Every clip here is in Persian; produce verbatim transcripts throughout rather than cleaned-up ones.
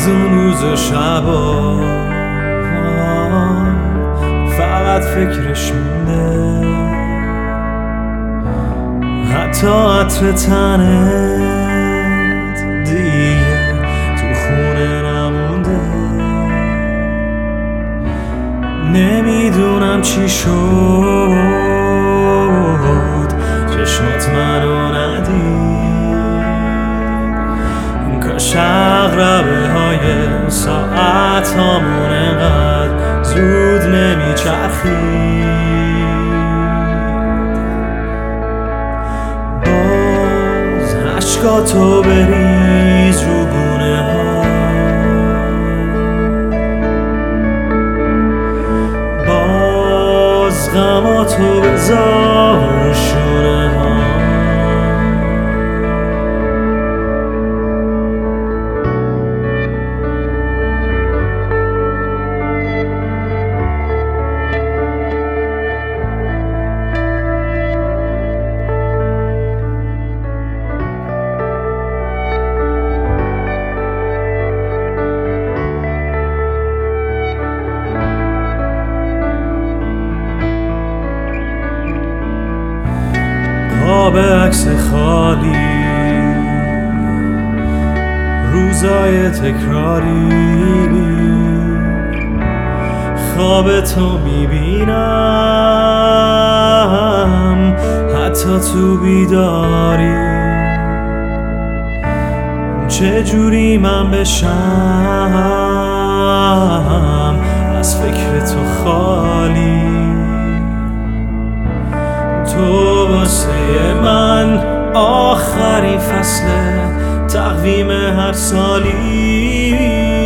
از اون روز و شبا فقط فکرش مونده، حتی عطر تنت دیگه تو خونه نمونده. نمیدونم چی شد، چشمات منو ندید، کاش عقربه های ساعت هامون انقدر زود نمیچرخید. باز عشقاتو بریز رو گونه ها، باز غماتو بذار رو شونه ها. خواب عکس خالی، روزای تکراری، خواب تو میبینم حتی تو بیداری. چجوری من بشم از فکر تو خالی؟ تو واسه من آخرین فصل تقویم هر سالی.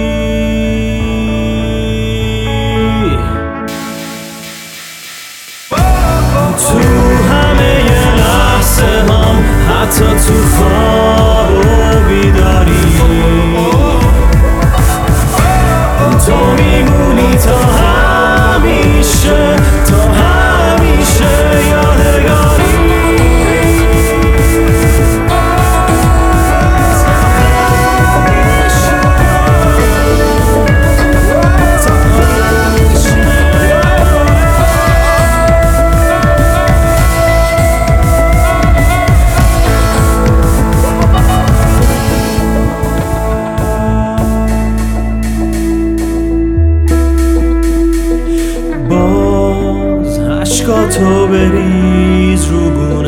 تو همه لحظه هم حتی تو خواب و بیداری، تو میمونی تا همیشه، تا همیشه یادگاری. تو بریز رو